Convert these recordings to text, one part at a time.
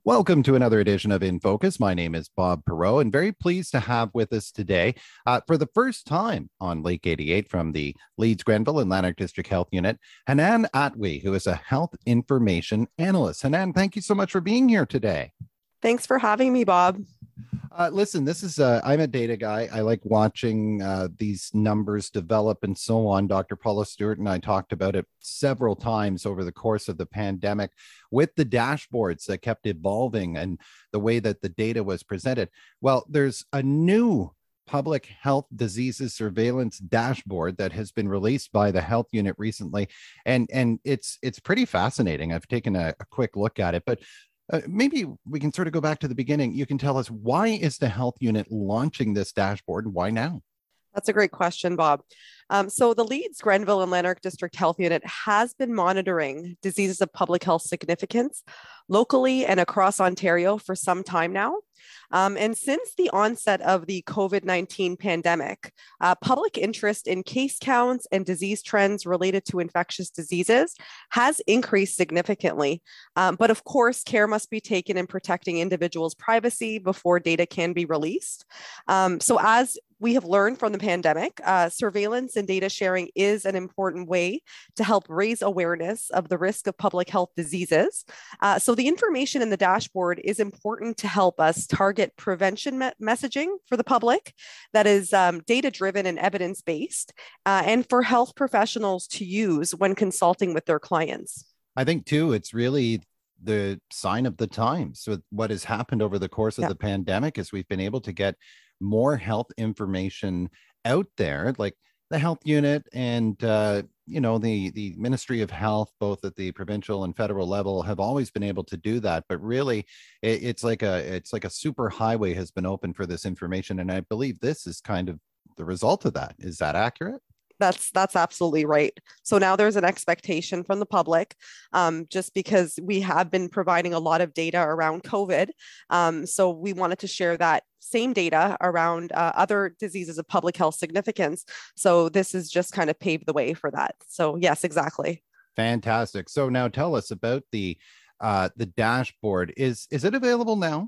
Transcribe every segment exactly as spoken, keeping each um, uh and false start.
Welcome to another edition of In Focus. My name is Bob Perot, and very pleased to have with us today, uh, for the first time on Lake eighty-eight from the Leeds Grenville and Lanark District Health Unit, Hanan Atwi, who is a health information analyst. Hanan, thank you so much for being here today. Thanks for having me, Bob. Uh, listen, this is uh, I'm a data guy. I like watching uh, these numbers develop and so on. Doctor Paula Stewart and I talked about it several times over the course of the pandemic with the dashboards that kept evolving and the way that the data was presented. Well, there's a new public health diseases surveillance dashboard that has been released by the health unit recently, and and it's it's pretty fascinating. I've taken a, a quick look at it, but Uh, maybe we can sort of go back to the beginning. You can tell us, why is the health unit launching this dashboard and why now? That's a great question, Bob. Um, so the Leeds, Grenville, and Lanark District Health Unit has been monitoring diseases of public health significance locally and across Ontario for some time now. Um, and since the onset of the COVID nineteen pandemic, uh, public interest in case counts and disease trends related to infectious diseases has increased significantly. Um, but of course, care must be taken in protecting individuals' privacy before data can be released. Um, so as we have learned from the pandemic, uh, surveillance and data sharing is an important way to help raise awareness of the risk of public health diseases. Uh, so the information in the dashboard is important to help us target prevention me- messaging for the public that is um, data-driven and evidence-based, uh, and for health professionals to use when consulting with their clients. I think, too, it's really the sign of the times. So what has happened over the course of Yeah. the pandemic is we've been able to get more health information out there, like the health unit and uh, you know the the Ministry of Health, both at the provincial and federal level, have always been able to do that. But really, it, it's like a it's like a super highway has been open for this information, and I believe this is kind of the result of that. Is that accurate? That's that's absolutely right. So now there's an expectation from the public, um, just because we have been providing a lot of data around COVID. Um, so we wanted to share that same data around uh, other diseases of public health significance. So this is just kind of paved the way for that. So yes, exactly. Fantastic. So now tell us about the uh, the dashboard. Is is it available now?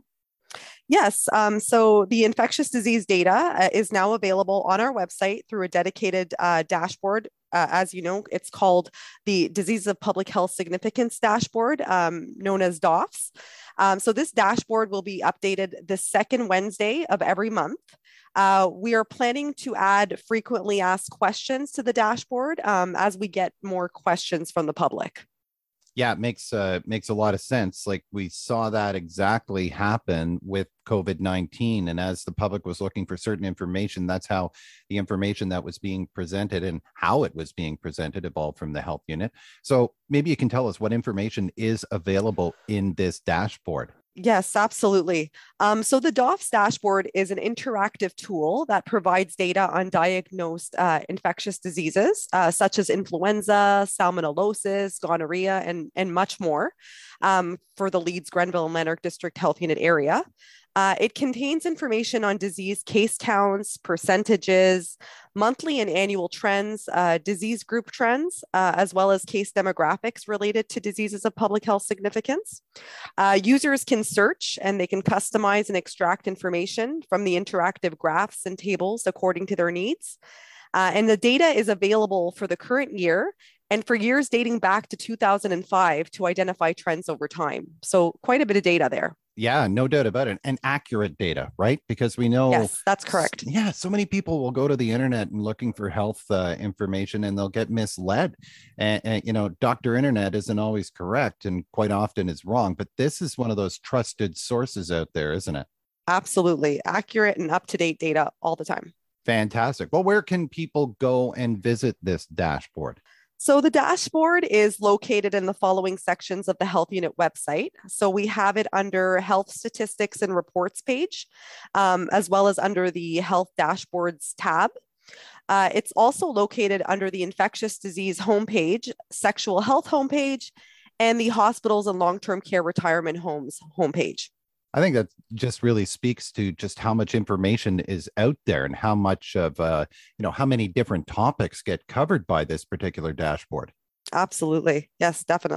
Yes. Um, so the infectious disease data uh, is now available on our website through a dedicated uh, dashboard. Uh, as you know, it's called the Diseases of Public Health Significance Dashboard, um, known as D O F S. Um, so this dashboard will be updated the second Wednesday of every month. Uh, we are planning to add frequently asked questions to the dashboard um, as we get more questions from the public. Yeah, it makes uh, makes a lot of sense. Like, we saw that exactly happen with COVID nineteen. And as the public was looking for certain information, that's how the information that was being presented and how it was being presented evolved from the health unit. So maybe you can tell us what information is available in this dashboard. Yes, absolutely. Um, so the D O F S dashboard is an interactive tool that provides data on diagnosed uh, infectious diseases, uh, such as influenza, salmonellosis, gonorrhea, and, and much more, um, for the Leeds, Grenville, and Lanark District Health Unit area. Uh, it contains information on disease case counts, percentages, monthly and annual trends, uh, disease group trends, uh, as well as case demographics related to diseases of public health significance. Uh, users can search and they can customize and extract information from the interactive graphs and tables according to their needs. Uh, and the data is available for the current year and for years dating back to two thousand five to identify trends over time. So quite a bit of data there. Yeah, no doubt about it. And accurate data, right? Because we know, Yes, that's correct. Yeah, so many people will go to the internet and looking for health uh, information, and they'll get misled. And, and, you know, Doctor Internet isn't always correct and quite often is wrong. But this is one of those trusted sources out there, isn't it? Absolutely. Accurate and up-to-date data all the time. Fantastic. Well, where can people go and visit this dashboard? So the dashboard is located in the following sections of the Health Unit website. So we have it under Health Statistics and Reports page, um, as well as under the Health Dashboards tab. Uh, it's also located under the Infectious Disease homepage, Sexual Health homepage, and the Hospitals and Long-Term Care Retirement Homes homepage. I think that just really speaks to just how much information is out there and how much of, uh, you know, how many different topics get covered by this particular dashboard. Absolutely. Yes, definitely.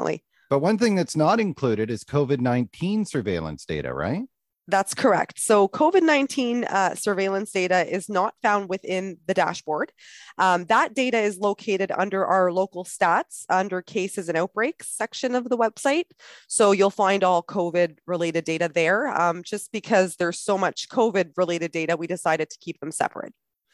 But one thing that's not included is COVID nineteen surveillance data, right? That's correct. So COVID nineteen uh, surveillance data is not found within the dashboard. Um, that data is located under our local stats, under cases and outbreaks section of the website. So you'll find all COVID related data there. Um, just because there's so much COVID related data, we decided to keep them separate.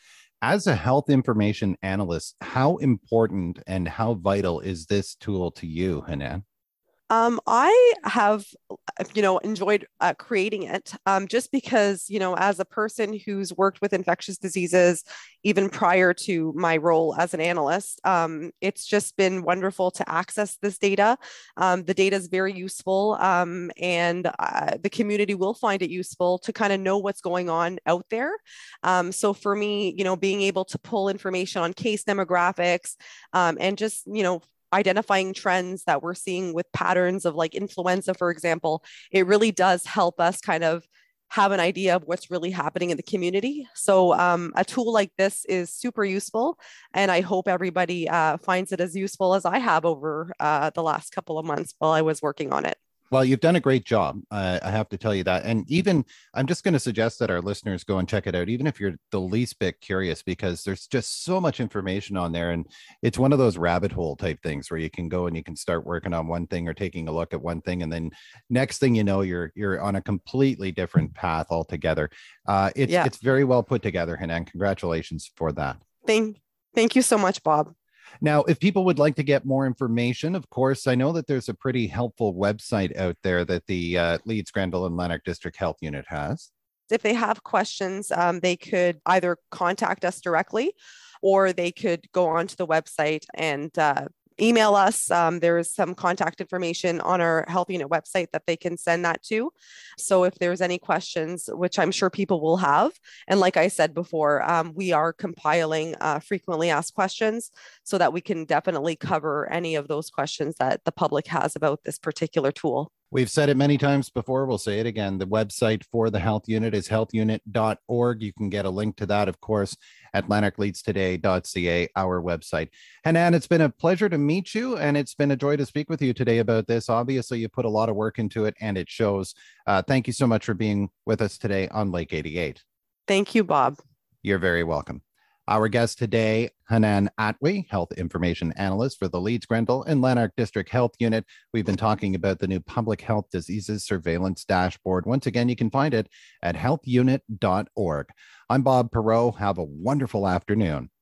As a health information analyst, how important and how vital is this tool to you, Hanan? Um, I have, you know, enjoyed uh, creating it um, just because, you know, as a person who's worked with infectious diseases, even prior to my role as an analyst, um, it's just been wonderful to access this data. Um, the data is very useful, um, and uh, the community will find it useful to kind of know what's going on out there. Um, so for me, you know, being able to pull information on case demographics um, and just, you know, identifying trends that we're seeing with patterns of like influenza, for example, it really does help us kind of have an idea of what's really happening in the community. So um, a tool like this is super useful, and I hope everybody uh, finds it as useful as I have over uh, the last couple of months while I was working on it. Well, you've done a great job. Uh, I have to tell you that. And even I'm just going to suggest that our listeners go and check it out, even if you're the least bit curious, because there's just so much information on there. And it's one of those rabbit hole type things where you can go and you can start working on one thing or taking a look at one thing. And then next thing you know, you're you're on a completely different path altogether. Uh, it's, yeah. It's very well put together, Hanan. Congratulations for that. Thank, thank you so much, Bob. Now, if people would like to get more information, of course, I know that there's a pretty helpful website out there that the uh, Leeds, Grenville, and Lanark District Health Unit has. If they have questions, um, they could either contact us directly or they could go onto the website and uh, email us. Um, there is some contact information on our health unit website that they can send that to. So if there's any questions, which I'm sure people will have, and like I said before, um, we are compiling uh, frequently asked questions so that we can definitely cover any of those questions that the public has about this particular tool. We've said it many times before. We'll say it again. The website for the health unit is health unit dot org. You can get a link to that, of course, at lanark leeds today dot c a, our website. Hanan, it's been a pleasure to meet you, and it's been a joy to speak with you today about this. Obviously, you put a lot of work into it, and it shows. Uh, thank you so much for being with us today on Lake eighty-eight. Thank you, Bob. You're very welcome. Our guest today, Hanan Atwi, Health Information Analyst for the Leeds, Grenville, and Lanark District Health Unit. We've been talking about the new Public Health Diseases Surveillance Dashboard. Once again, you can find it at health unit dot org. I'm Bob Perreault. Have a wonderful afternoon.